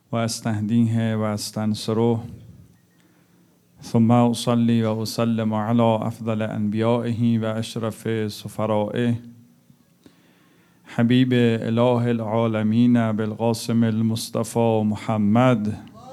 وأستهديه وأستنصره ثم أصلي وأسلم على أفضل أنبيائه وأشرف سفرائه حبيب إله العالمين بالقاسم المصطفى محمد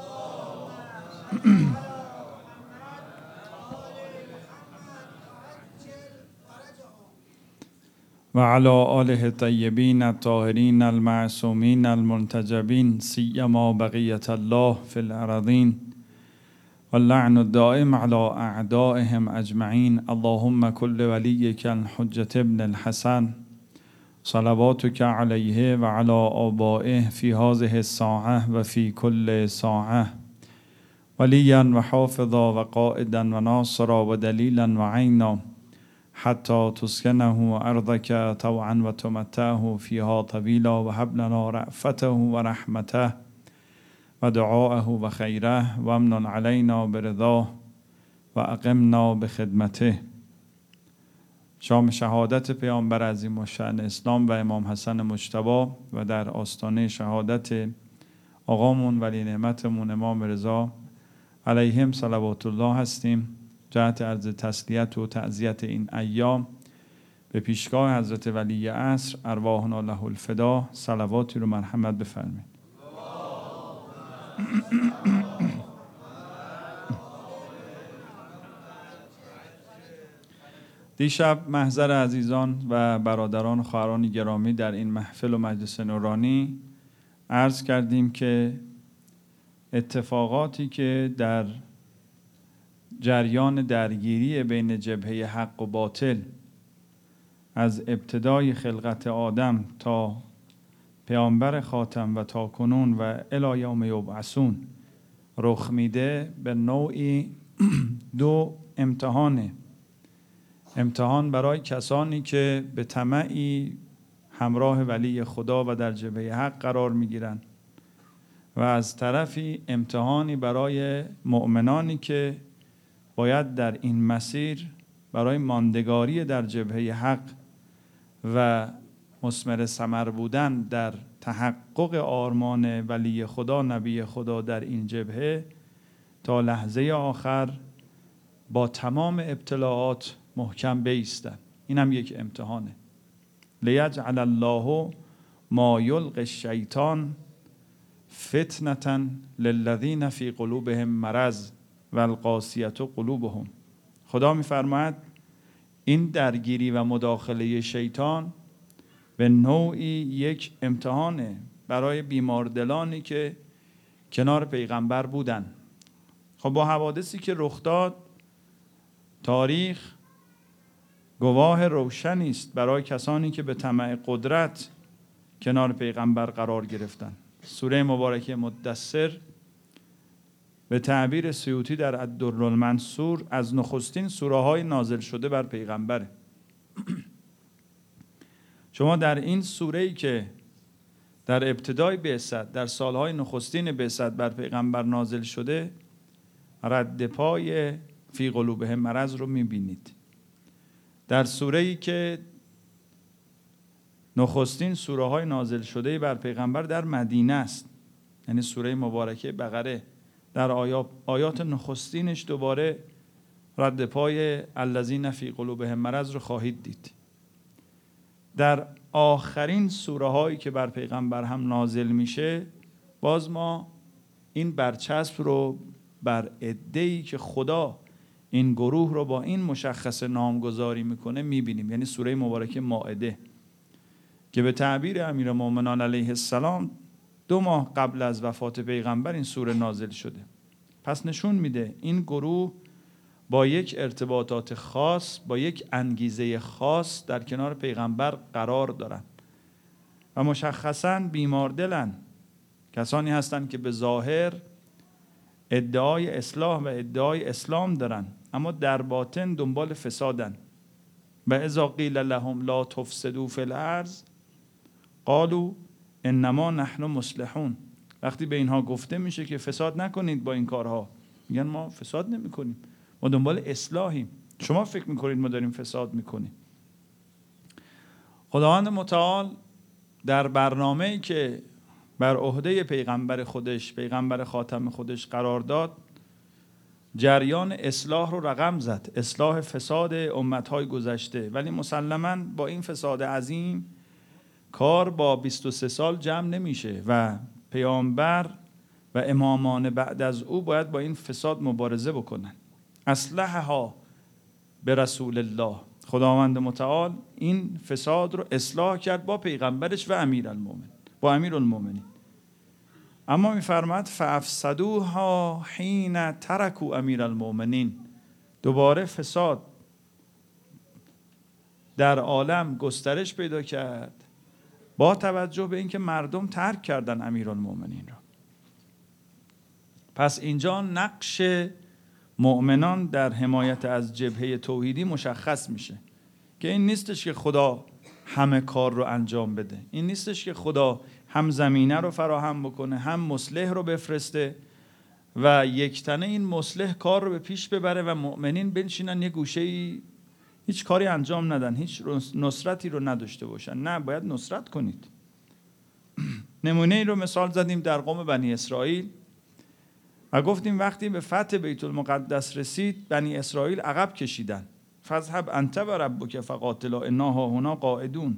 وعلى آله الطيبين الطاهرين المعصومين المنتجبين سيما بقية الله في الأراضين واللعن الدائم على أعدائهم أجمعين. اللهم كل وليك الحجة ابن الحسن صلواتك عليه وعلى آبائه في هذه الساعة وفي كل ساعة وليا وحافظا وقائدا وناصرا ودليلا وعينا حتى تسكنه أرضك طوعا وتمتعه فيها طويلا وهب لنا رأفته ورحمته ودعاءه وخيره وامن علينا برضاه وأقمنا بخدمته. شام شهادت پیامبر عظیم الشأن اسلام و امام حسن مجتبی و در آستانه شهادت آقامون ولی نعمتمون امام رضا علیهم صلوات الله هستیم. جهت عرض تسلیت و تعزیت این ایام به پیشگاه حضرت ولی عصر ارواحنا له الفدا صلواتی رو مرحمت بفرمایید. دیشب محضر عزیزان و برادران و خواهران گرامی در این محفل و مجلس نورانی عرض کردیم که اتفاقاتی که در جریان درگیری بین جبهه حق و باطل از ابتدای خلقت آدم تا پیامبر خاتم و تا کنون و الی یوم یبعثون رخ میده به نوعی دو امتحانه. امتحان برای کسانی که به طمعی همراه ولی خدا و در جبهه حق قرار میگیرن و از طرفی امتحانی برای مؤمنانی که باید در این مسیر برای ماندگاری در جبهه حق و مثمر ثمر بودن در تحقق آرمان ولی خدا نبی خدا در این جبهه تا لحظه آخر با تمام ابتلاعات محکم بایستن. این هم یک امتحانه. لیجعل الله ما یلقی الشیطان فتنة للذین فی قلوبهم مرض و القاسیة قلوبهم. خدا میفرماید این درگیری و مداخله شیطان به نوعی یک امتحانه برای بیماردلانی که کنار پیغمبر بودن. خب با حوادثی که رخ داد تاریخ گواه روشنی است برای کسانی که به طمع قدرت کنار پیغمبر قرار گرفتن. سوره مبارکه مدثر به تعبیر سیوطی در الدرالمنصور از نخستین سوره های نازل شده بر پیغمبره. شما در این سوره‌ای که در ابتدای بعثت در سالهای نخستین بعثت بر پیغمبر نازل شده رد پای فی قلوبهم مرض رو میبینید. در سوره‌ای که نخستین سوره های نازل شده بر پیغمبر در مدینه است، یعنی سوره مبارکه بقره، در آیات نخستینش دوباره رد پای الذین فی قلوبهم مرض رو خواهید دید. در آخرین سوره هایی که بر پیغمبر هم نازل میشه باز ما این برچسب رو بر عده‌ای که خدا این گروه رو با این مشخص نامگذاری میکنه میبینیم. یعنی سوره مبارکه مائده که به تعبیر امیرالمؤمنین علیه السلام 2 ماه قبل از وفات پیغمبر این سوره نازل شده. پس نشون میده این گروه با یک ارتباطات خاص، با یک انگیزه خاص در کنار پیغمبر قرار دارن و مشخصاً بیماردلن. کسانی هستند که به ظاهر ادعای اصلاح و ادعای اسلام دارن اما در باطن دنبال فسادن. و اذا قیل لهم لا تفسدوا فی الارض قالوا انما نحن مصلحون. وقتی به اینها گفته میشه که فساد نکنید با این کارها، میگن ما فساد نمی کنیم، ما دنبال اصلاحیم. شما فکر میکنید ما داریم فساد میکنیم. خداوند متعال در برنامه‌ای که بر عهده پیغمبر خودش، پیغمبر خاتم خودش قرار داد، جریان اصلاح رو رقم زد، اصلاح فساد امتهای گذشته. ولی مسلماً با این فساد عظیم کار با 23 سال جمع نمیشه و پیامبر و امامان بعد از او باید با این فساد مبارزه بکنن. اصلحها به رسول الله، خداوند متعال این فساد رو اصلاح کرد با پیغمبرش و امیرالمومنین. اما میفرماد فافسدوها حین ترکوا امیرالمومنین، دوباره فساد در عالم گسترش پیدا کرد با توجه به اینکه مردم ترک کردن امیرالمومنین را. پس اینجا نقش مؤمنان در حمایت از جبهه توحیدی مشخص میشه که این نیستش که خدا همه کار رو انجام بده، این نیستش که خدا هم زمینه رو فراهم بکنه هم مصلح رو بفرسته و یک تنه این مصلح کار رو به پیش ببره و مؤمنین بنشینن یه گوشه‌ای هیچ کاری انجام ندن، هیچ نصرتی رو نداشته باشن. نه، باید نصرت کنید. نمونه ای رو مثال زدیم در قوم بنی اسرائیل و گفتیم وقتی به فتح بیت المقدس رسید بنی اسرائیل عقب کشیدن. فاذهب انت و ربک فقاتلا انا هاهنا قاعدون.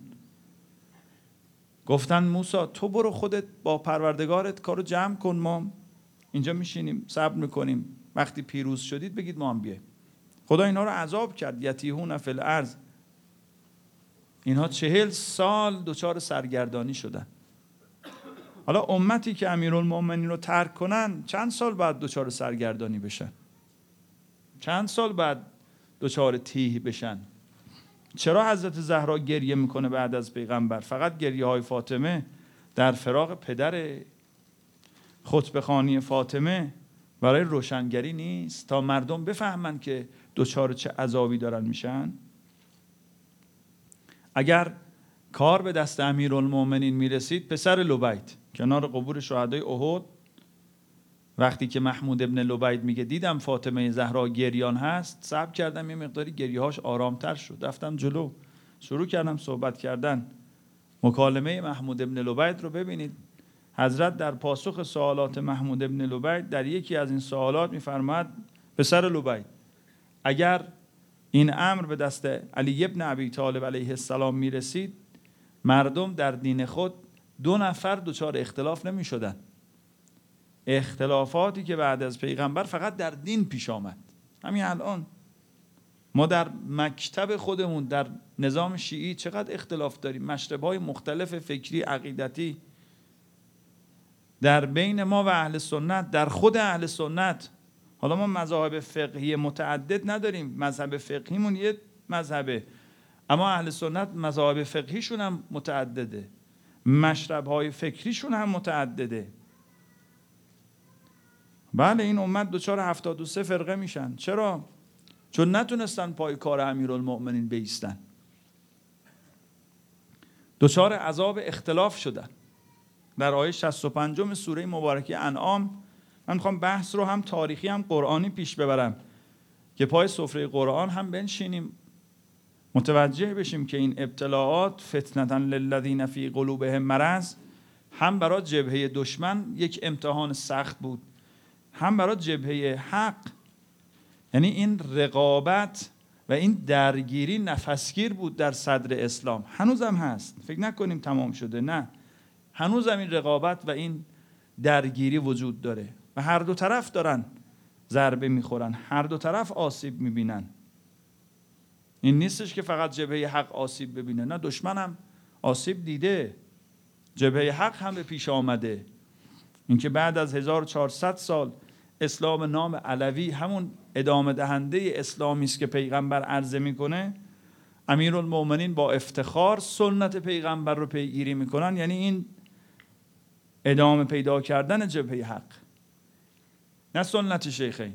گفتن موسی تو برو خودت با پروردگارت کارو جمع کن، ما اینجا میشینیم صبر میکنیم، وقتی پیروز شدید بگید ما هم بیاییم. خدا اینا رو عذاب کرد، یتیهون فی الارض. اینها 40 سال دچار سرگردانی شدن. حالا امتی که امیرالمومنین رو ترک کنن چند سال بعد دچار سرگردانی بشن؟ چند سال بعد دچار تیه بشن؟ چرا حضرت زهرا گریه میکنه بعد از پیغمبر؟ فقط گریه های فاطمه در فراق پدر، خطبه خوانی فاطمه برای روشنگری نیست تا مردم بفهمن که دچار چه عذابی دارن میشن؟ اگر کار به دست امیرالمومنین میرسید، پسر لبید کنار قبور شهدای احد وقتی که محمود ابن لبید میگه دیدم فاطمه زهرا گریان هست، صبر کردم یه مقداری گریه‌هاش آرامتر شد، رفتم جلو شروع کردم صحبت کردن. مکالمه محمود ابن لبید رو ببینید. حضرت در پاسخ سوالات محمود ابن لبید در یکی از این سوالات میفرماد پسر لبید اگر این امر به دست علی ابن ابی طالب علیه السلام میرسید، مردم در دین خود 2 نفر دچار اختلاف نمی شدن. اختلافاتی که بعد از پیغمبر فقط در دین پیش آمد. همین الان ما در مکتب خودمون در نظام شیعی چقدر اختلاف داریم، مشرب‌های مختلف فکری عقیدتی در بین ما و اهل سنت، در خود اهل سنت. حالا ما مذاهب فقهی متعدد نداریم، مذهب فقهیمون یه مذهبه، اما اهل سنت مذاهب فقهیشون هم متعدده، مشرب‌های فکریشون هم متعدده. بله این امت دچار 73 فرقه میشن. چرا؟ چون نتونستن پای کار امیرالمومنین بایستن، دچار عذاب اختلاف شدن. در آیه 65 سوره مبارکه انعام، من میخوام بحث رو هم تاریخی هم قرآنی پیش ببرم که پای سفره قرآن هم بنشینیم متوجه بشیم که این ابتلاعات فتنة للذین فی قلوبهم مرض هم برای جبهه دشمن یک امتحان سخت بود، هم برای جبهه حق. یعنی این رقابت و این درگیری نفسگیر بود در صدر اسلام، هنوزم هست، فکر نکنیم تمام شده، نه، هنوزم این رقابت و این درگیری وجود داره و هر دو طرف دارن ضربه میخورن، هر دو طرف آسیب میبینن. این نیستش که فقط جبهه حق آسیب ببینه، نه، دشمن هم آسیب دیده، جبهه حق هم به پیش آمده. اینکه بعد از 1400 سال اسلام نام علوی همون ادامه دهنده اسلامی است که پیغمبر عرضه میکنه، امیرالمومنین با افتخار سنت پیغمبر رو پیگیری میکنن، یعنی این ادامه پیدا کردن جبهه حق، نه سنت شیخین.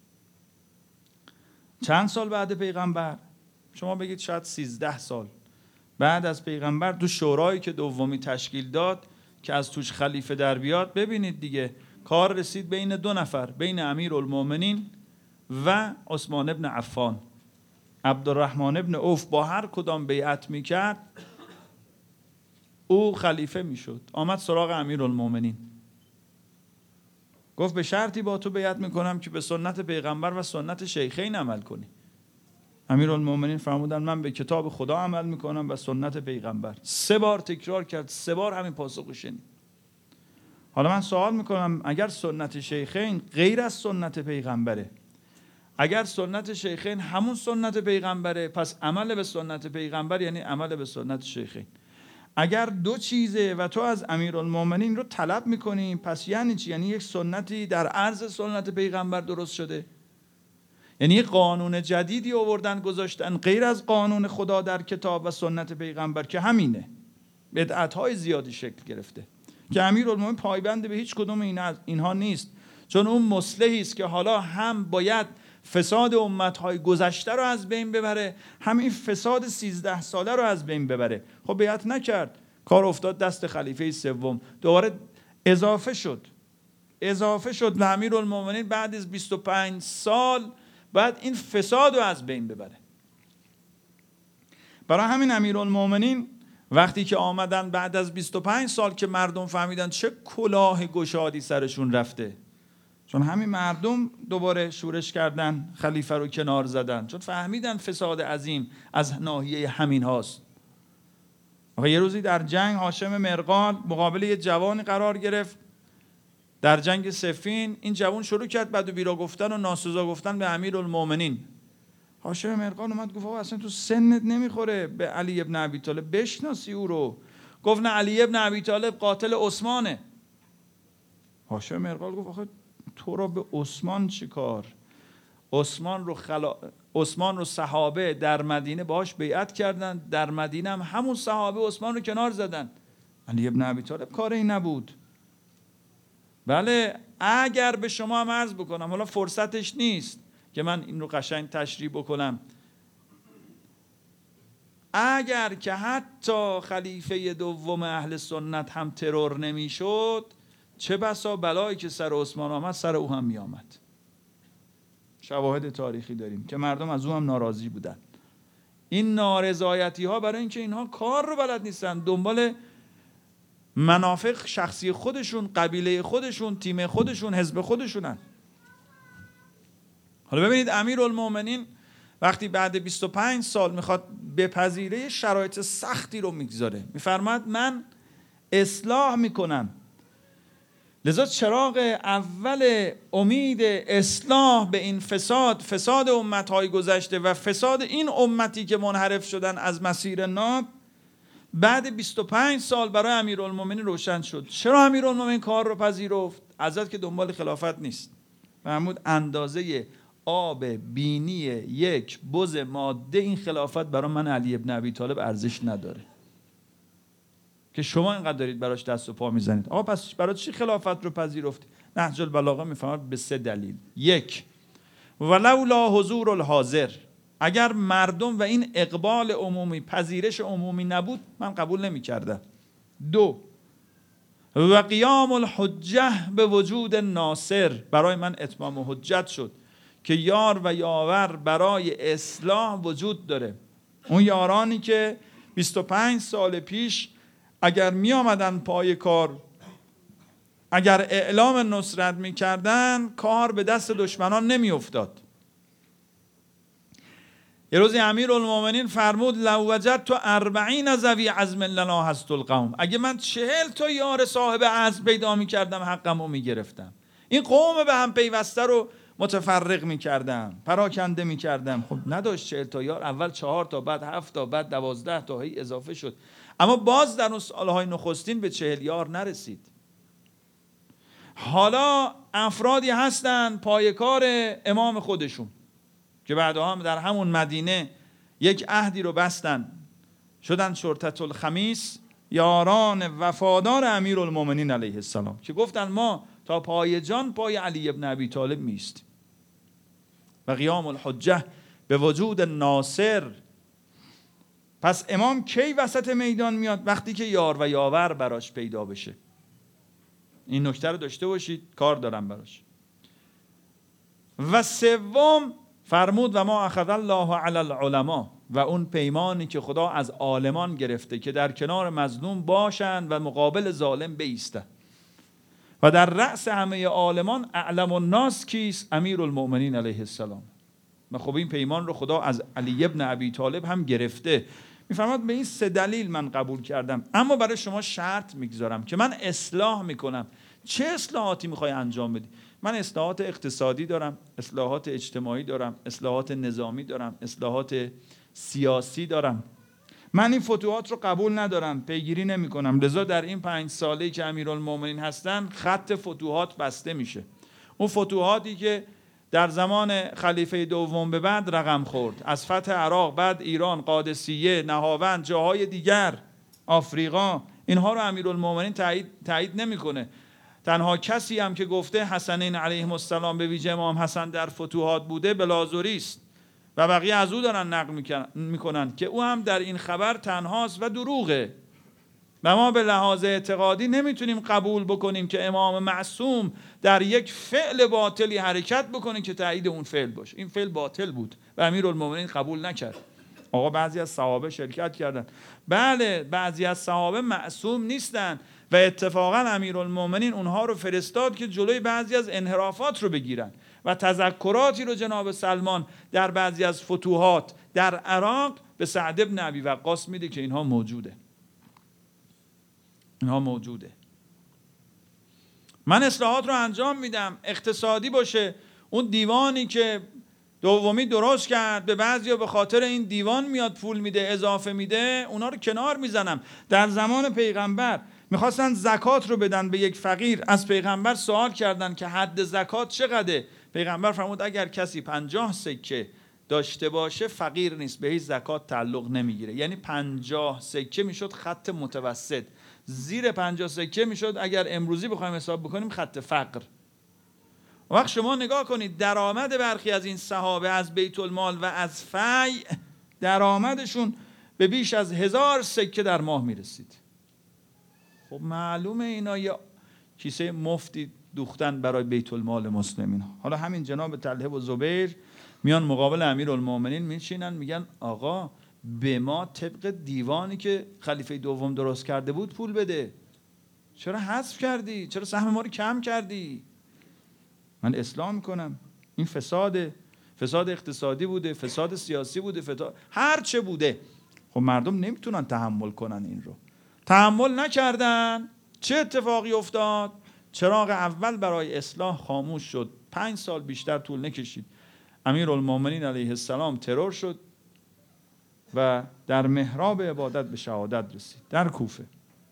چند سال بعد پیغمبر؟ شما بگید شاید 13 سال بعد از پیغمبر، تو شورایی که دومی تشکیل داد که از توش خلیفه در بیاد، ببینید دیگه کار رسید بین 2 نفر، بین امیرالمومنین و عثمان ابن عفان. عبدالرحمن ابن عوف با هر کدام بیعت میکرد او خلیفه میشد. آمد سراغ امیرالمومنین، گفت به شرطی با تو بیعت میکنم که به سنت پیغمبر و سنت شیخین عمل کنی. امیرالمومنین فرمودن من به کتاب خدا عمل میکنم و سنت پیغمبر. 3 بار تکرار کرد، 3 بار همین پاسخو شنید. حالا من سوال میکنم اگر سنت شیخین غیر از سنت پیغمبره، اگر سنت شیخین همون سنت پیغمبره، پس عمل به سنت پیغمبر یعنی عمل به سنت شیخین. اگر 2 چیزه و تو از امیرالمومنین رو طلب میکنی، پس یعنی چی؟ یعنی یک سنتی در عرض سنت پیغمبر درست شده، یعنی یک قانون جدیدی آوردن گذاشتن غیر از قانون خدا در کتاب و سنت پیغمبر که همینه. بدعت‌های زیادی شکل گرفته که امیرالمومنین پایبند به هیچ کدوم اینها نیست، چون اون مصلحی است که حالا هم باید فساد امت‌های گذشته رو از بین ببره، همین فساد 13 ساله رو از بین ببره. خب بیعت نکرد، کار افتاد دست خلیفه سوم، دوباره اضافه شد به امیرالمومنین بعد از 25 سال بعد این فساد رو از بین ببره. برای همین امیرالمومنین وقتی که آمدن بعد از 25 سال که مردم فهمیدن چه کلاه گشادی سرشون رفته، چون همین مردم دوباره شورش کردن، خلیفه رو کنار زدن، چون فهمیدن فساد عظیم از ناحیه همین هاست. یه روزی در جنگ هاشم مرغان مقابل یه جوانی قرار گرفت در جنگ صفین. این جوان شروع کرد بد و بیرا گفتن و ناسزا گفتن به امیرالمومنین. هاشم مرغان اومد گفت اصلا تو سنت نمیخوره به علی ابن ابی طالب بشناسی او رو. گفت نه، علی ابن ابی طالب قاتل عثمانه. هاشم مرغان گفت آخه تو را به عثمان چی کار؟ عثمان رو صحابه در مدینه باهاش بیعت کردن، در مدینه هم همون صحابه عثمان رو کنار زدن. علی ابن ابی طالب کار این نبود. بله، اگر به شما هم عرض بکنم، حالا فرصتش نیست که من این رو قشنگ تشریح بکنم، اگر که حتی خلیفه دوم اهل سنت هم ترور نمیشد، چه بسا بلایی که سر عثمان آمد سر او هم می آمد. شواهد تاریخی داریم که مردم از او هم ناراضی بودن. این نارضایتی ها برای اینکه اینها کار رو بلد نیستن، دنبال منافع شخصی خودشون، قبیله خودشون، تیم خودشون، حزب خودشونن. حالا ببینید امیرالمومنین وقتی بعد 25 سال میخواد بپذیره شرایط سختی رو میگذاره، میفرماد من اصلاح میکنم. لذا چراغ اول امید اصلاح به این فساد امتهای گذشته و فساد این امتی که منحرف شدن از مسیر ناب، بعد 25 سال برای امیرالمومنین روشن شد. چرا امیرالمومنین کار رو پذیرفت؟ حضرت که دنبال خلافت نیست، فرمود اندازه آب بینی یک بز ماده این خلافت برای من علی ابن ابی طالب ارزش نداره که شما اینقدر دارید براش دست و پا میزنید. آقا پس برای چی خلافت رو پذیرفتی؟ نهج البلاغه میفهمد به 3 دلیل. 1 ولولا حضور الحاضر، اگر مردم و این اقبال عمومی، پذیرش عمومی نبود من قبول نمی کردم. 2 و قیام الحجه به وجود ناصر، برای من اتمام حجت شد که یار و یاور برای اصلاح وجود داره. اون یارانی که 25 سال پیش اگر می آمدن پای کار، اگر اعلام نصرت می کردن، کار به دست دشمنان نمی افتاد. یه روزی امیرالمومنین فرمود لو وجدت 40 ذوی عزم لنا هست القوم، اگه من 40 تا یار صاحب عزم پیدا می کردم حقمو می گرفتم، این قوم به هم پیوسته رو متفرق می کردم، پراکنده می کردم. خب نداشت 40 تا یار، اول 4 تا، بعد 7 تا، بعد 12 تا، هی اضافه شد. اما باز در اون سالهای نخستین به 40 یار نرسید. حالا افرادی هستن پایکار امام خودشون که بعدها هم در همون مدینه یک عهدی رو بستن، شدن شرطة الخمیس، یاران وفادار امیرالمومنین علیه السلام، که گفتن ما تا پای جان پای علی ابن ابی طالب میستیم. و قیام الحجه به وجود ناصر. پس امام کی وسط میدان میاد؟ وقتی که یار و یاور براش پیدا بشه. این نکته رو داشته باشید، کار دارم براش. و 3 فرمود و ما اخذ الله علی العلماء، و اون پیمانی که خدا از عالمان گرفته که در کنار مظلوم باشند و مقابل ظالم بایستند و در رأس همه عالمان اعلم الناس کیست؟ امیرالمؤمنین علیه السلام. و خب این پیمان رو خدا از علی ابن ابی طالب هم گرفته. میفرماد به این 3 دلیل من قبول کردم، اما برای شما شرط میگذارم که من اصلاح میکنم. چه اصلاحاتی میخوای انجام بدی؟ من اصلاحات اقتصادی دارم، اصلاحات اجتماعی دارم، اصلاحات نظامی دارم، اصلاحات سیاسی دارم. من این فتوحات رو قبول ندارم، پیگیری نمی کنم. لذا در این 5 ساله‌ای که امیرالمومنین هستن خط فتوحات بسته میشه. اون فتوحاتی که در زمان خلیفه دوم به بعد رقم خورد، از فتح عراق، بعد ایران، قادسیه، نهاوند، جاهای دیگر، آفریقا، اینها رو امیرالمومنین تایید نمیکنه. تنها کسی هم که گفته حسنین علیهم السلام به ویژه امام حسن در فتوحات بوده بلازوری است و بقیه از او دارن نقل میکنن که او هم در این خبر تنهاست و دروغه. و ما به لحاظ اعتقادی نمیتونیم قبول بکنیم که امام معصوم در یک فعل باطلی حرکت بکنه که تایید اون فعل باشه. این فعل باطل بود و امیرالمومنین قبول نکرد. آقا بعضی از صحابه شرکت کردن. بله، بعضی از صحابه معصوم نیستن و اتفاقا امیرالمومنین اونها رو فرستاد که جلوی بعضی از انحرافات رو بگیرن و تذکراتی رو جناب سلمان در بعضی از فتوحات در عراق به سعد بن ابی وقاص میده که اینها موجوده. من اصلاحات رو انجام میدم، اقتصادی باشه. اون دیوانی که دومی درست کرد، به بعضیا به خاطر این دیوان میاد پول میده، اضافه میده، اونا رو کنار میزنم. در زمان پیغمبر میخواستن زکات رو بدن به یک فقیر، از پیغمبر سوال کردن که حد زکات چقدره؟ پیغمبر فرمود اگر کسی 50 سکه داشته باشه فقیر نیست، به هیچ زکات تعلق نمیگیره. یعنی 50 سکه میشد خط متوسط، زیر 50 سکه میشد اگر امروزی بخوایم حساب بکنیم خط فقر. وقت شما نگاه کنید درآمد برخی از این صحابه از بیت المال و از فی، درآمدشون به بیش از 1000 سکه در ماه میرسید. خب معلومه اینا یه کیسه مفتی دوختن برای بیت المال مسلمین. حالا همین جناب طلحه و زبیر میان مقابل امیرالمومنین میشینن، میگن آقا به ما طبق دیوانی که خلیفه دوم درست کرده بود پول بده، چرا حذف کردی؟ چرا سهم ما رو کم کردی؟ من اصلاح میکنم. این فساد اقتصادی بوده، فساد سیاسی بوده، هر چه بوده. خب مردم نمیتونن تحمل کنن این رو. تحمل نکردن. چه اتفاقی افتاد؟ چراغ اول برای اصلاح خاموش شد. 5 سال بیشتر طول نکشید. امیرالمومنین علیه السلام ترور شد و در محراب عبادت به شهادت رسید در کوفه.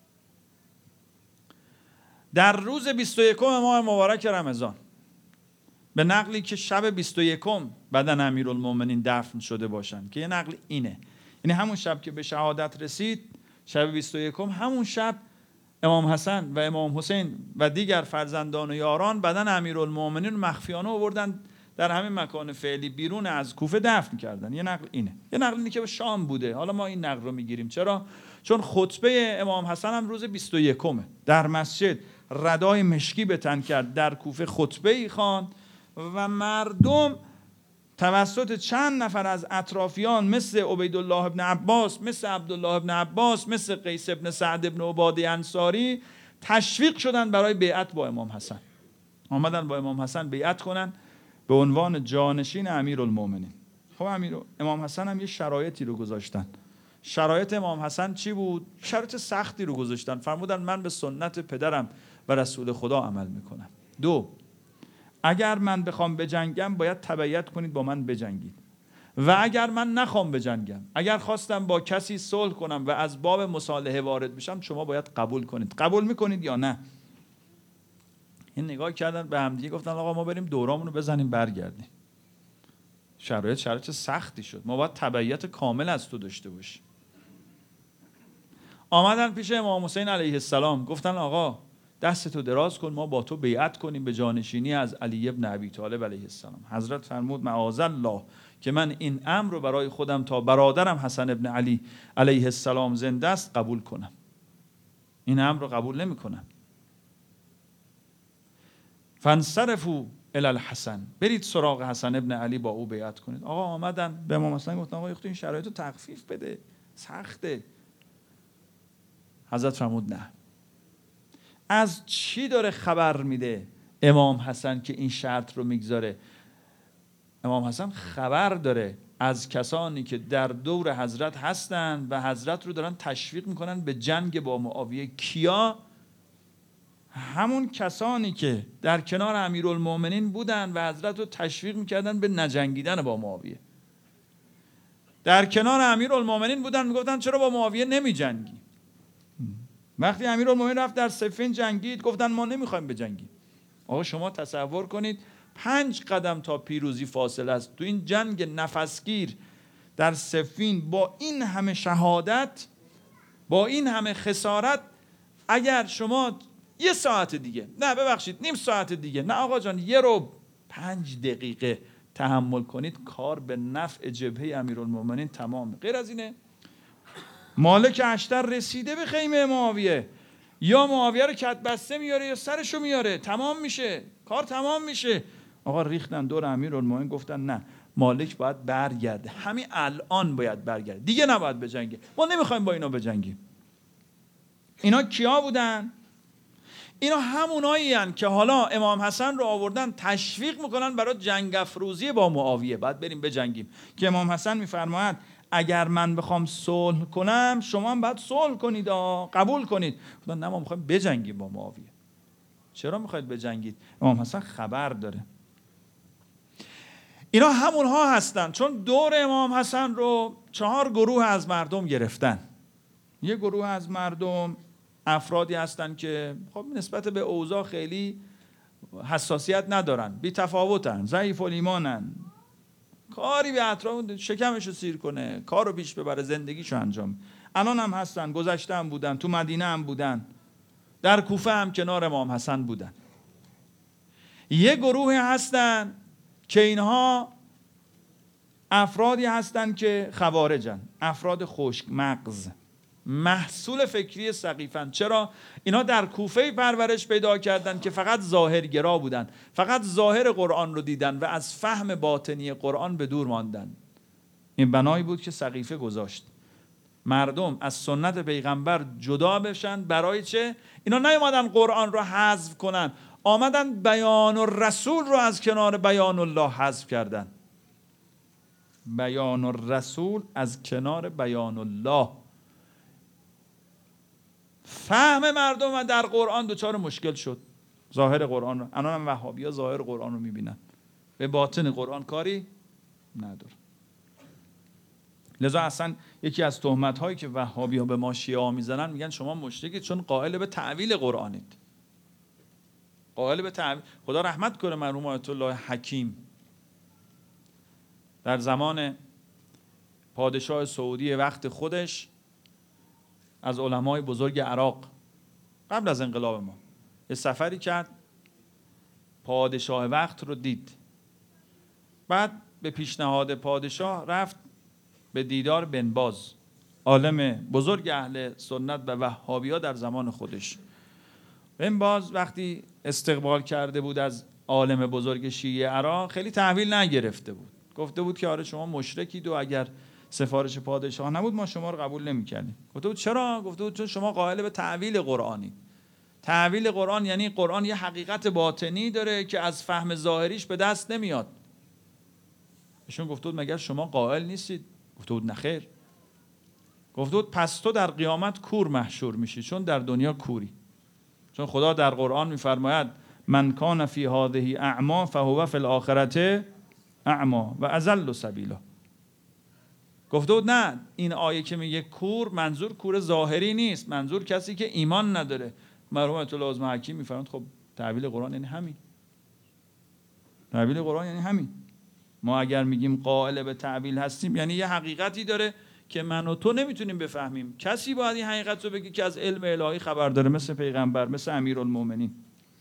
در روز 21 ماه مبارک رمضان، به نقلی که شب 21 بدن امیرالمومنین دفن شده باشند، که یه نقل اینه، یعنی همون شب که به شهادت رسید، شب 21 همون شب امام حسن و امام حسین و دیگر فرزندان و یاران بدن امیرالمومنین رو مخفیانه آوردن در همین مکان فعلی بیرون از کوفه دفن کردن. یه نقل اینه. یه نقل اینه که به شام بوده. حالا ما این نقل رو میگیریم. چرا؟ چون خطبه امام حسن هم روز 21 در مسجد ردای مشکی به تن کرد، در کوفه خطبه ای خواند و مردم توسط چند نفر از اطرافیان مثل عبیدالله ابن عباس، مثل عبدالله ابن عباس، مثل قیس ابن سعد ابن عباده انصاری تشویق شدن برای بیعت با امام حسن. آمدن با امام حسن بیعت کنن به عنوان جانشین امیرالمومنین. خب امام حسن هم یه شرایطی رو گذاشتن. شرایط امام حسن چی بود؟ شرایط سختی رو گذاشتن. فرمودن من به سنت پدرم و رسول خدا عمل میکنم. 2، اگر من بخوام بجنگم باید تبعیت کنید با من بجنگید، و اگر من نخوام بجنگم، اگر خواستم با کسی صلح کنم و از باب مصالحه وارد بشم، شما باید قبول کنید. قبول میکنید یا نه؟ این نگاه کردن به همدیگه، گفتن آقا ما بریم دورامون رو بزنیم برگردیم. شرایط سختی شد. ما باید تبعیت کامل از تو داشته باشیم. آمدن پیش امام حسین علیه السلام، گفتن آقا دستتو دراز کن، ما با تو بیعت کنیم به جانشینی از علی ابن ابی طالب علیه السلام. حضرت فرمود معاذالله که من این امر رو برای خودم تا برادرم حسن ابن علی علیه السلام زنده است قبول کنم. این امر رو قبول نمی کنم. فانصرفوا الالحسن، برید سراغ حسن ابن علی با او بیعت کنید. آقا آمدن به امام حسن گفتن آقا این شرایط رو تخفیف بده، سخته. حضرت فرمود نه. از چی داره خبر میده امام حسن که این شرط رو میگذاره؟ امام حسن خبر داره از کسانی که در دور حضرت هستن و حضرت رو دارن تشویق میکنن به جنگ با معاویه. کیا؟ همون کسانی که در کنار امیرالمومنین بودن و حضرت رو تشویق میکردن به نجنگیدن با معاویه. در کنار امیرالمومنین بودن میگفتن چرا با معاویه نمیجنگی؟ وقتی امیرالمومنین رفت در صفین جنگید گفتن ما نمیخوایم بجنگیم. آقا شما تصور کنید 5 قدم تا پیروزی فاصله است. تو این جنگ نفسگیر در صفین با این همه شهادت، با این همه خسارت، اگر شما 1 ساعت دیگه، نه ببخشید نیم ساعت دیگه، نه آقا جان 1 رو 5 دقیقه تحمل کنید، کار به نفع جبهه امیرالمومنین تمام. غیر از اینه مالک اشتر رسیده به خیمه معاویه، یا معاویه رو کت بسته میاره یا سرشو میاره، تمام میشه، کار تمام میشه. آقا ریختن دور امیرالمومنین گفتن نه، مالک باید برگرده، همین الان باید برگرده، دیگه نباید بجنگه، ما نمیخوایم با اینا بجنگیم. اینا کیا بودن؟ اینا همونایی هن که حالا امام حسن رو آوردن تشویق میکنن برای جنگ افروزی با معاویه، باید بریم بجنگیم. که امام حسن میفرماید اگر من بخوام صلح کنم شما هم باید صلح کنید، قبول کنید. گفتن نه ما میخوایم بجنگیم با معاویه. چرا میخواید بجنگید؟ امام حسن خبر داره. اینا همونها هستن چون دور امام حسن رو 4 گروه از مردم گرفتن. یه گروه از مردم افرادی هستن که خب نسبت به اوضاع خیلی حساسیت ندارن، بی تفاوتن، ضعیف الایمانن، کاری به اطراف شکمشو سیر کنه، کارو پیش ببره، زندگیشو انجام. الان هم هستن، گذشته هم بودن، تو مدینه هم بودن، در کوفه هم کنار امام حسن بودن. یه گروه هستن که اینها افرادی هستن که خوارجن، افراد خشک مغز، محصول فکری سقیفن. چرا؟ اینا در کوفه پرورش پیدا کردن که فقط ظاهرگرا بودن، فقط ظاهر قرآن رو دیدن و از فهم باطنی قرآن به دور ماندن. این بنایی بود که سقیفه گذاشت، مردم از سنت پیغمبر جدا بشن. برای چه؟ اینا نیومدن قرآن رو حذف کنن، آمدن بیان الرسول رو از کنار بیان الله حذف کردن. بیان الرسول از کنار بیان الله. فهم مردم در قرآن دچار مشکل شد. ظاهر قرآن رو، الان هم وهابی‌ها ظاهر قرآن رو میبینن، به باطن قرآن کاری نداره. لذا اصلا یکی از تهمت‌هایی که وهابی‌ها به ما شیعه میزنن، میگن شما مشرکید چون قائل به تعویل قرآنید. قائل به تعویل. خدا رحمت کنه مرحوم آیت الله حکیم در زمان پادشاه سعودی وقت خودش از علمای بزرگ عراق قبل از انقلاب ما یه سفری کرد، پادشاه وقت رو دید، بعد به پیشنهاد پادشاه رفت به دیدار بن باز، عالم بزرگ اهل سنت و وهابی‌ها در زمان خودش. بن باز وقتی استقبال کرده بود از عالم بزرگ شیعه عراق خیلی تحویل نگرفته بود، گفته بود که آره شما مشرکید و اگر سفارش پادشاه نبود ما شما رو قبول نمی‌کردیم. گفته بود چرا؟ گفته بود چون شما قائل به تعویل قرآنی. تعویل قرآن یعنی قرآن یه حقیقت باطنی داره که از فهم ظاهریش به دست نمیاد. ایشون گفته بود مگر شما قائل نیستید؟ گفته بود نخیر. گفته بود پس تو در قیامت کور محشور میشی، چون در دنیا کوری. چون خدا در قرآن میفرماید من کان فی هذه اعما فهو فی الاخرة اعما و اضل سبیلا. گفته بود نه، این آیه که میگه کور، منظور کور ظاهری نیست، منظور کسی که ایمان نداره. مرحوم آیت الله عظمی حکیم میفرماید خب تعویل قرآن یعنی همین. تعویل قرآن یعنی همین. ما اگر میگیم قائل به تعویل هستیم یعنی یه حقیقتی داره که من و تو نمیتونیم بفهمیم. کسی باید این حقیقت رو بگه که از علم الهی خبر داره، مثل پیغمبر، مثل امیرالمومنین.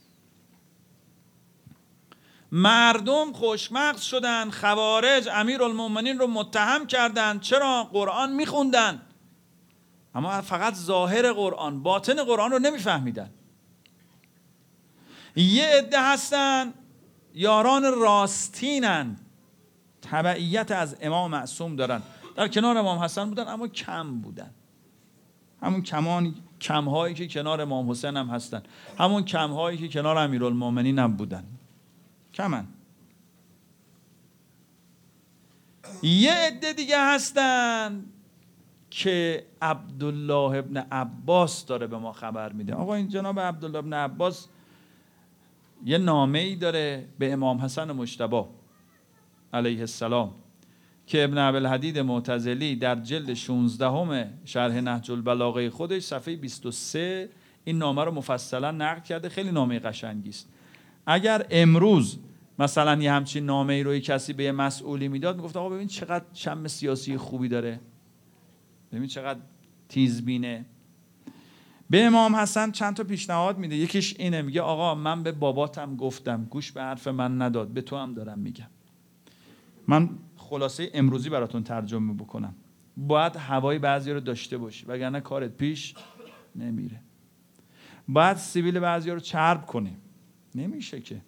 مردم خوشمغز شدن، خوارج امیرالمومنین رو متهم کردن. چرا؟ قرآن میخوندن اما فقط ظاهر قرآن، باطن قرآن رو نمیفهمیدن. یه عده هستن یاران راستینن، تبعیت از امام معصوم دارن. در کنار امام حسن بودن اما کم بودن، همون کمهایی که کنار امام حسین هم هستن، همون کمهایی که کنار امیرالمومنین هم بودن، کمن. یه عده دیگه هستن که عبدالله ابن عباس داره به ما خبر میده. آقا این جناب عبدالله ابن عباس یه نامه‌ای داره به امام حسن مجتبی علیه السلام که ابن ابوالحدید معتزلی در جلد 16 شرح نهج البلاغه خودش صفحه 23 این نامه رو مفصلا نقل کرده. خیلی نامه قشنگی است. اگر امروز مثلا یه همچین نامه‌ای رو کسی به یه مسئولی میداد، میگفت آقا ببین چقدر شم سیاسی خوبی داره، ببین چقدر تیزبینه. به امام حسن چند تا پیشنهاد میده. یکیش اینه، میگه آقا من به باباتم گفتم، گوش به حرف من نداد، به تو هم دارم میگم. من خلاصه امروزی براتون ترجمه بکنم. باید هوای بعضی رو داشته باشی وگرنه کارت پیش نمیره. باید سیبیل بعضی رو چرب کنی، نمیشه که.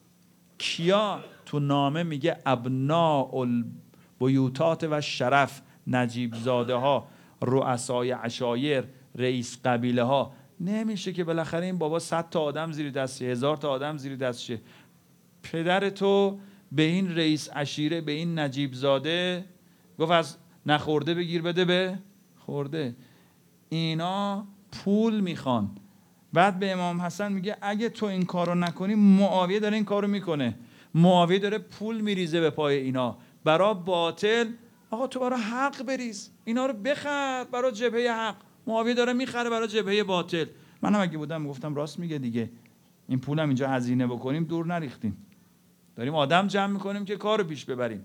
کیا تو نامه میگه ابناء البیوتات و شرف، نجیب زاده ها، رؤسای عشایر، رئیس قبیله ها. نمیشه که بالاخره این بابا 100 تا آدم زیر دستشه، 1000 تا آدم زیر دستشه. پدر تو به این رئیس عشیره، به این نجیب زاده گفت از نخورده بگیر بده به خورده. اینا پول میخوان. بعد به امام حسن میگه اگه تو این کارو نکنی، معاویه داره این کارو میکنه، معاویه داره پول میریزه به پای اینا برای باطل. آقا تو برای حق بریز، اینا رو بخر برای جبهه حق. معاویه داره میخره برای جبهه باطل. منم اگه بودم میگفتم راست میگه دیگه، این پولم اینجا هزینه بکنیم دور نریختیم، داریم آدم جمع میکنیم که کارو پیش ببریم.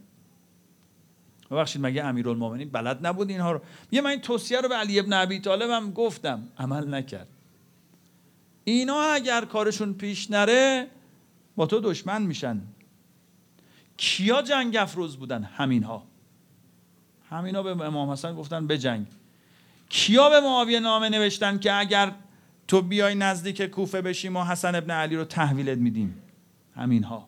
ببخشید مگه امیرالمومنین بلد نبود اینها رو؟ من این توصیه رو به علی ابن ابی طالب هم گفتم، عمل نکرد. اینا اگر کارشون پیش نره با تو دشمن میشن. کیا جنگ افروز بودن؟ همینها به امام حسن گفتن بجنگ. کیا به معاویه نامه نوشتن که اگر تو بیای نزدیک کوفه بشی ما حسن ابن علی رو تحویلت میدیم؟ همینها.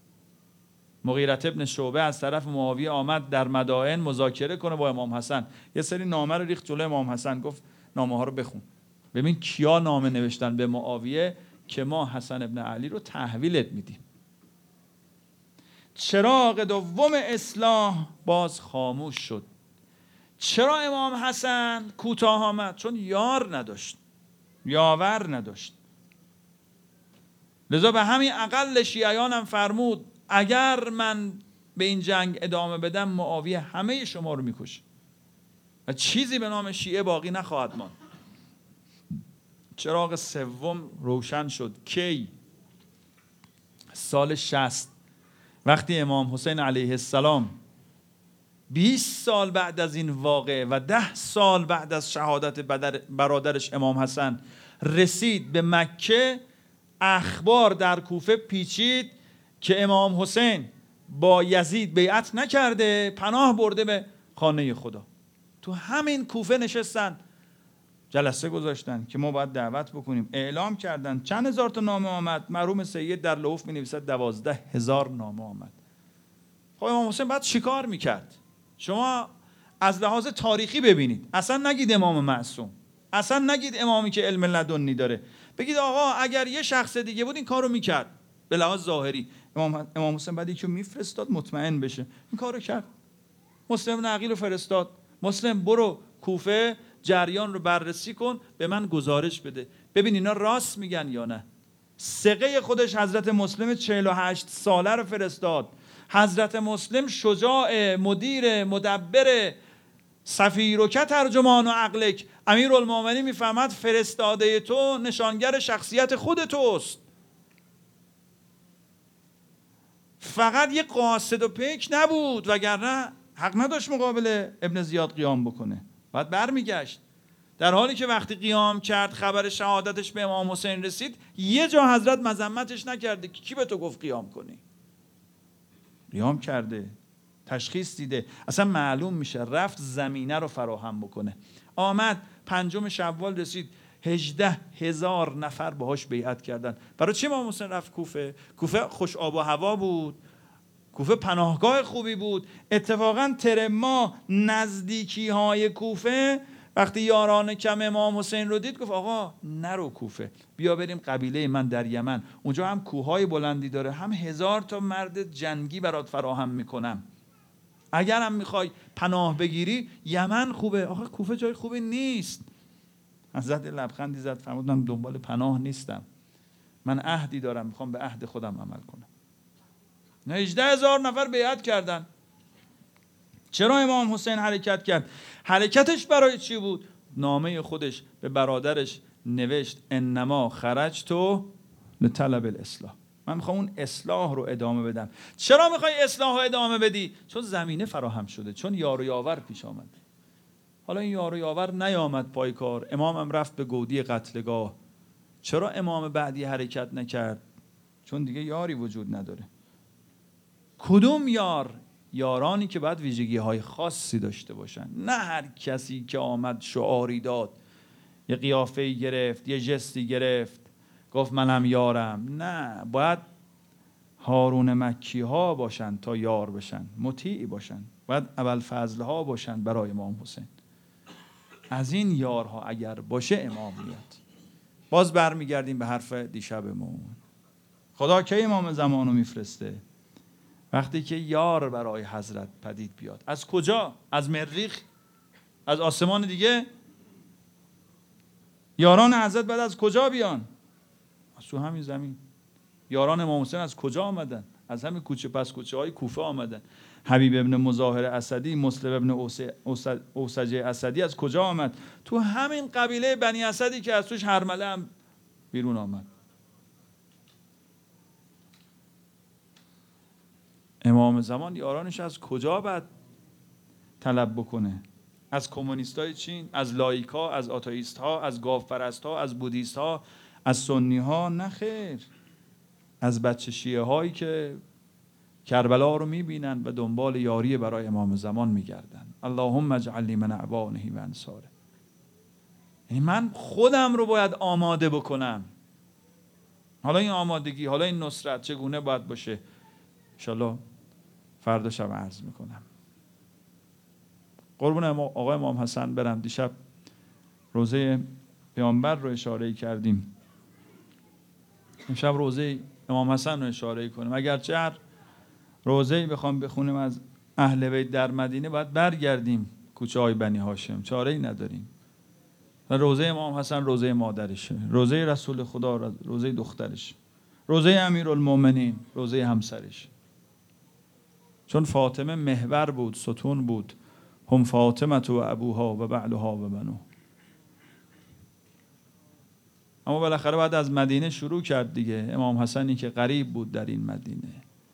مغیرة ابن شعبه از طرف معاویه آمد در مدائن مذاکره کنه با امام حسن، یه سری نامه رو ریخت جلوی امام حسن، گفت نامه ها رو بخون ببین کیا نامه نوشتن به معاویه که ما حسن ابن علی رو تحویلت میدیم. چراغ دوم اصلاح باز خاموش شد. چرا امام حسن کوتاه آمد؟ چون یار نداشت، یاور نداشت. لذا به همین اقل شیعیان هم فرمود اگر من به این جنگ ادامه بدم معاویه همه شما رو میکشه و چیزی به نام شیعه باقی نخواهد ماند. چراغ سوم روشن شد. کی؟ سال 60 وقتی امام حسین علیه السلام 20 سال بعد از این واقعه و 10 سال بعد از شهادت برادرش امام حسن رسید به مکه، اخبار در کوفه پیچید که امام حسین با یزید بیعت نکرده، پناه برده به خانه خدا. تو همین کوفه نشستن، جلسه گذاشتن که ما باید دعوت بکنیم. اعلام کردن. چند هزار تا نامه آمد. مرحوم سید در لوح می نویسد 12,000 نامه آمد. خب امام حسین بعد چیکار میکرد؟ شما از لحاظ تاریخی ببینید، اصلا نگید امام معصوم، اصلا نگید امامی که علم لدنی داره، بگید آقا اگر یه شخص دیگه بود این کارو میکرد. به لحاظ ظاهری امام حسین بعد یکی میفرستاد مطمئن بشه، این کارو کرد. مسلم بن عقیل رو فرستاد، مسلم برو کوفه جریان رو بررسی کن، به من گزارش بده ببین اینا راست میگن یا نه. ثقه خودش حضرت مسلم 48 ساله رو فرستاد. حضرت مسلم شجاع، مدیر، مدبر، سفیرک ترجمان و عقلک. امیرالمومنین میفهمد فرستاده تو نشانگر شخصیت خود توست. فقط یه قاصد و پیک نبود، وگرنه حق نداشت مقابل ابن زیاد قیام بکنه، بعد برمیگشت. در حالی که وقتی قیام کرد خبر شهادتش به امام حسین رسید، یه جا حضرت مذمتش نکرده که کی به تو گفت قیام کنی؟ قیام کرده، تشخیص دیده، اصلا معلوم میشه، رفت زمینه رو فراهم بکنه. آمد 5 شوال رسید، 18,000 نفر باهاش بیعت کردن. برای چی امام حسین رفت کوفه؟ کوفه خوش آب و هوا بود، کوفه پناهگاه خوبی بود. اتفاقا ترما نزدیکی های کوفه وقتی یاران کم امام حسین رو دید گفت آقا نرو کوفه، بیا بریم قبیله من در یمن، اونجا هم کوههای بلندی داره، هم 1000 تا مرد جنگی برات فراهم میکنم، اگر هم میخوای پناه بگیری یمن خوبه. آقا کوفه جای خوبی نیست. حضرت لبخندی زد فرمود من دنبال پناه نیستم، من عهدی دارم، میخوام به عهد خودم عمل کنم. 18,000 نفر بیعت کردن. چرا امام حسین حرکت کرد؟ حرکتش برای چی بود؟ نامه خودش به برادرش نوشت انما خرجت لطلب الاصلاح، من میخوام اون اصلاح رو ادامه بدم. چرا میخوای اصلاح رو ادامه بدی؟ چون زمینه فراهم شده، چون یار و یاور پیش آمد. حالا این یار و یاور نیامد پای کار، امام هم رفت به گودی قتلگاه. چرا امام بعدی حرکت نکرد؟ چون دیگه یاری وجود نداره. کدوم یار؟ یارانی که باید ویژگی های خاصی داشته باشن، نه هر کسی که آمد شعاری داد، یه قیافه‌ای گرفت، یه جستی گرفت، گفت منم یارم. نه، باید هارون مکی ها باشن تا یار بشن، مطیع باشن، باید ابوالفضل ها باشن برای امام حسین. از این یارها اگر باشه امام میاد. باز برمیگردیم به حرف دیشبمون. خدا کی امام زمانو میفرسته؟ وقتی که یار برای حضرت پدید بیاد. از کجا؟ از مریخ؟ از آسمان دیگه؟ یاران حضرت بعد از کجا بیان؟ از تو همین زمین. یاران امام حسین از کجا آمدن؟ از همین کوچه پس کوچه های کوفه آمدن. حبیب ابن مظاهر اسدی، مسلم ابن اوسجه اسدی از کجا آمد؟ تو همین قبیله بنی اسدی که از توش هرمله هم بیرون آمد. امام زمان یارانش از کجا باید طلب بکنه؟ از کمونیستای چین، از لایکا، از آتئیست ها، از گاوپرست ها، از بودیست ها، از سنی ها؟ نه خیر، از بچه شیعه هایی که کربلا رو میبینن و دنبال یاری برای امام زمان میگردن. اللهم اجعلنی من اعوانه و انصاره. یعنی من خودم رو باید آماده بکنم. حالا این آمادگی، حالا این نصرت چگونه باید باشه؟ انشالله فردا شب عرض میکنم. قربون آقای امام حسن برم. دیشب روزه پیامبر رو اشاره کردیم، امشب روزه امام حسن رو اشاره کنیم. اگرچه هر روزه‌ای بخوام بخونیم از اهل بیت در مدینه باید برگردیم کوچه های بنی هاشم، چاره‌ای نداریم. روزه امام حسن روزه مادرشه، روزه رسول خدا روزه دخترش، روزه امیرالمومنین روزه همسرش. چون فاطمه محور بود، ستون بود. هم فاطمه و ابوها و بعلها و بنو. اما بالاخره بعد از مدینه شروع کرد دیگه. امام حسنی که غریب بود در این مدینه،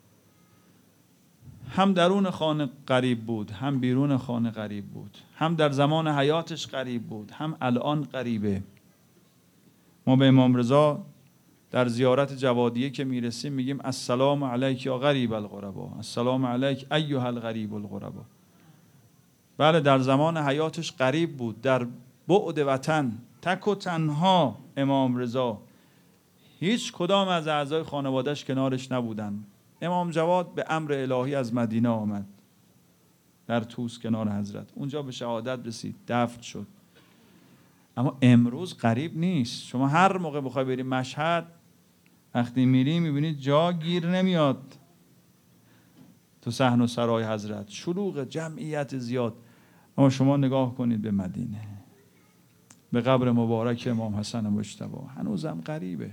هم درون خانه غریب بود، هم بیرون خانه غریب بود، هم در زمان حیاتش غریب بود، هم الان غریبه. ما به امام رضا در زیارت جوادیه که میرسیم میگیم السلام علیک یا غریب الغربا، السلام علیک ایها الغریب الغربا. بله، در زمان حیاتش غریب بود، در بعد وطن تک و تنها امام رضا، هیچ کدام از اعضای خانوادهش کنارش نبودن. امام جواد به امر الهی از مدینه آمد، در طوس کنار حضرت، اونجا به شهادت رسید، دفن شد. اما امروز غریب نیست. شما هر موقع بخوای بریم مشهد، وقتی میری میبینید جا گیر نمیاد تو صحن و سرای حضرت، شلوغ، جمعیت زیاد. اما شما نگاه کنید به مدینه، به قبر مبارک امام حسن مجتبی، هنوزم غریبه.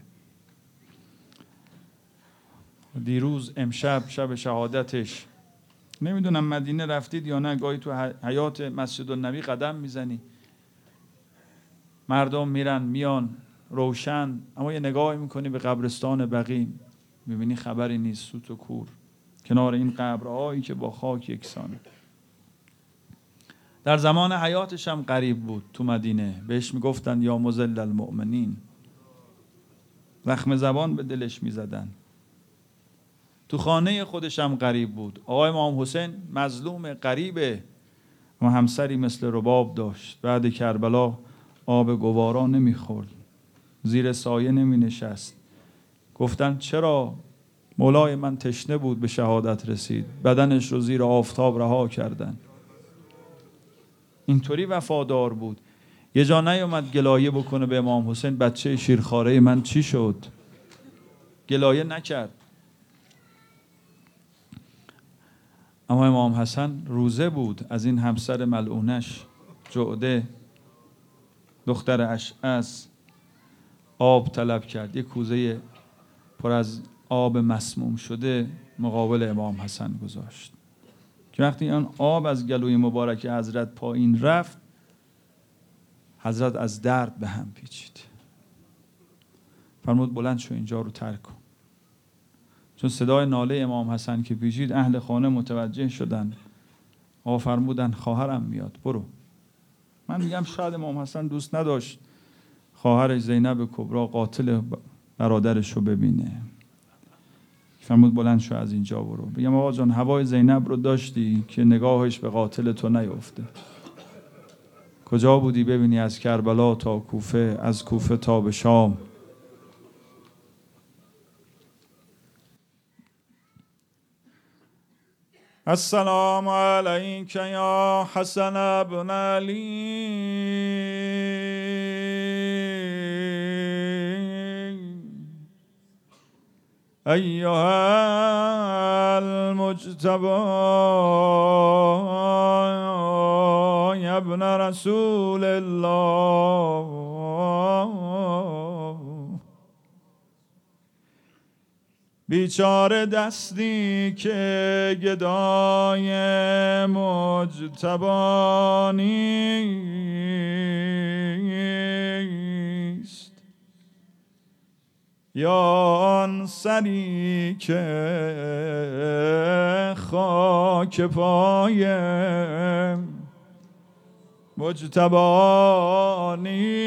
دیروز امشب شب شهادتش، نمیدونم مدینه رفتید یا نه، گاهی تو حیات مسجد النبی قدم میزنی، مردم میرن میان روشن، اما یه نگاهی میکنی به قبرستان بقیع میبینی خبری نیست، سوت و کور کنار این قبرهایی که با خاک یکسانه. در زمان حیاتش هم غریب بود تو مدینه، بهش میگفتن یا مذل المؤمنین، زخم زبان به دلش میزدن. تو خانه خودش هم غریب بود. آقای امام حسین مظلوم غریبه و همسری مثل رباب داشت. بعد کربلا آب گوارا نمیخورد، زیر سایه نمی نشست. گفتن چرا؟ مولای من تشنه بود به شهادت رسید، بدنش رو زیر آفتاب رها کردن. اینطوری وفادار بود. یه جا نیومد گلایه بکنه به امام حسین بچه شیرخواره من چی شد، گلایه نکرد. اما امام حسن روزه بود از این همسر ملعونش جعده دختر اشعث آب طلب کرد. یک کوزه پر از آب مسموم شده مقابل امام حسن گذاشت که وقتی آن آب از گلوی مبارک حضرت پایین رفت، حضرت از درد به هم پیچید. فرمود بلند شو اینجا رو ترک کن. چون صدای ناله امام حسن که پیچید اهل خانه متوجه شدن. آقا فرمودن خواهرم میاد برو. من میگم شاید امام حسن دوست نداشت خواهرش زینب کبرا قاتل برادرش رو ببینه. فرمود بلند شو از اینجا برو. بگم آقا جان هوای زینب رو داشتی که نگاهش به قاتل تو نیفته؟ کجا بودی ببینی از کربلا تا کوفه، از کوفه تا به شام؟ السلام علیک یا حسن ابن علی ایها المجتبی ابن رسول الله بیچاره دستی که گدای مجتبی نیست، یا آن سری که خاک پای مجتبی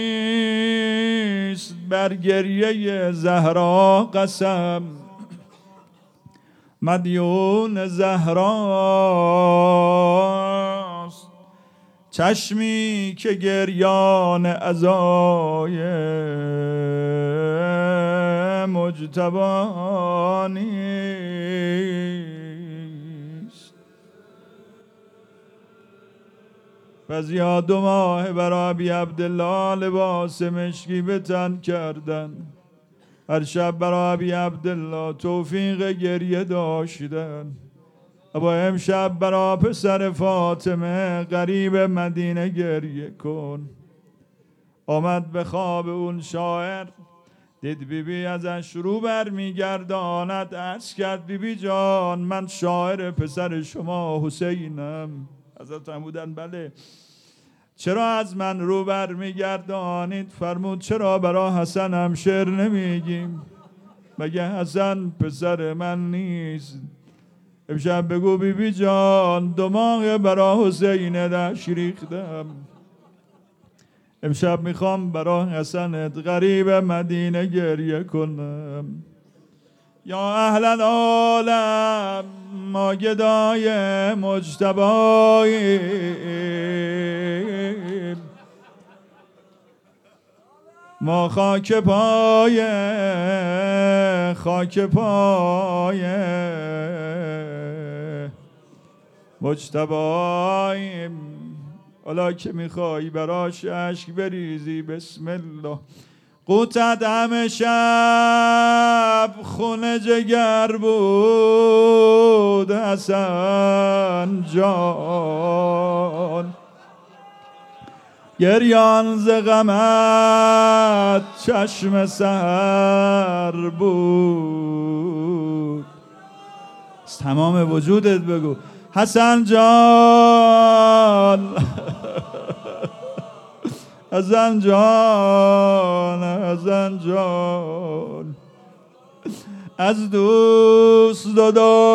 نیست. بر گریه زهرا قسم مدیون زهراست، چشمی که گریان عزای مجتبی نیست. پس یا 2 ماه برای ابی عبدالله لباس مشکی به تن کردن، هر شب برای ابی عبدالله توفیق گریه داشتن. اما امشب برای پسر فاطمه غریب مدینه گریه کن. آمد به خواب اون شاعر، دید بیبی ازش رو بر میگرداند، عرض کرد بیبی جان من شاعر پسر شما حسینم. حضرت فرمودن بله. چرا از من رو بر میگردانید؟ فرمود چرا برا حسنم شعر نمیگیم؟ مگه حسن پسر من نیست؟ امشب بگو بیبی جان دماغ برا حسین دشت ریختم، امشب میخوام برا حسنت غریب مدینه گریه کنم. یا اهل العالم ما گدای مجتباییم، ما خاک پای مجتباییم. حالا که میخوایی براش اشک بریزی بسم الله. قوتت همه شب خون جگر بود حسن جان، گریان ز غمت چشم سحر بود. از تمام وجودت بگو حسن جان حسن جان حسن جان. از دوست و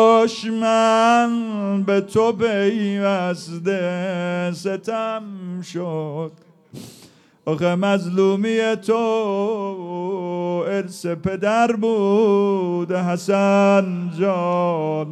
دشمن به تو پیوسته ستم شد، آخه مظلومی تو ارث پدر بود حسن جان،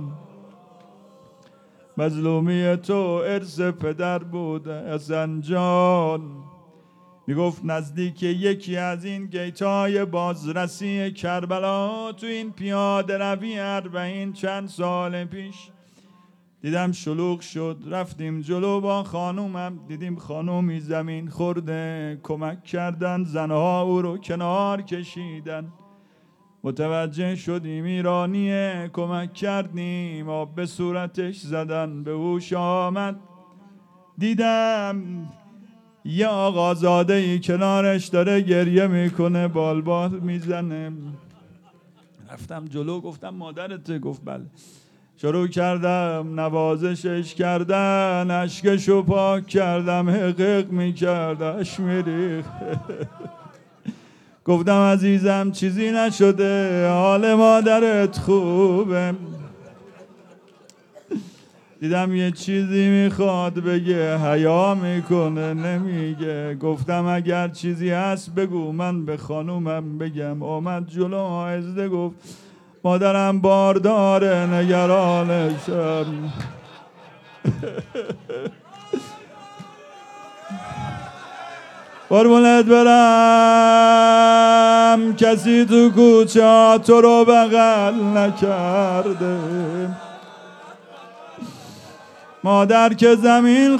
مظلومی تو ارث پدر بود حسن جان. میگفت نزدیک یکی از این گیتای بازرسی کربلا تو این پیاده روی 40 چند سال پیش دیدم شلوغ شد. رفتیم جلو با خانومم، دیدیم خانومی زمین خورده، کمک کردن زنها او رو کنار کشیدن. متوجه شدیم ایرانیه، کمک کردیم، آب به صورتش زدن. به هوش آمد دیدم یه آقازاده‌ای کنارش داره گریه میکنه، بالبال میزنه. رفتم جلو گفتم مادرته؟ گفت بله. شروع کردم نوازشش کردن، اشکشو پاک کردم، حقق میکرد، اشک میریخت. گفتم عزیزم چیزی نشده، حال مادرت خوبه. دیدم یه چیزی میخواد بگه، حیا میکنه نمیگه. گفتم اگر چیزی هست بگو من به خانومم بگم. اومد جلو آهسته گفت مادرم بارداره، نگرانشم. قربونت برم کسی تو کوچه تو رو بغل نکرده، مادر که زمین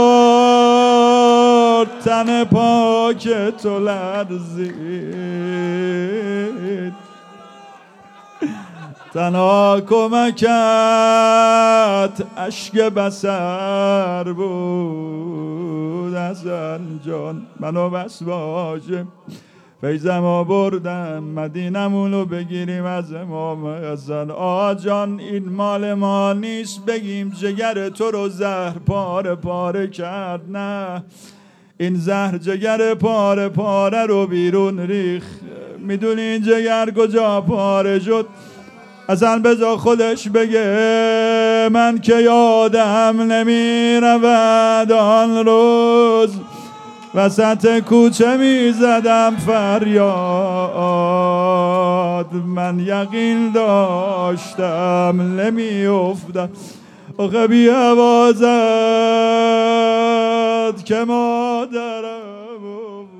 خورد تن پاک تو لرزید. تنها کمکت اشک بصر بود حسن جان. منو بس باشه فیضم آوردم، مدینمونو بگیریم از امام حسن. آقا جان این مال ما نیست بگیم جگر تو رو زهر پاره پاره کرد، نه این زهر جگر پاره پاره رو بیرون ریخ. میدونی این جگر کجا پاره شد؟ اصلا بذار خودش بگه. من که یادم نمی رود آن روز وسط کوچه می زدم فریاد، من یقین داشتم نمی افتم آخه بی حوازت که مادرم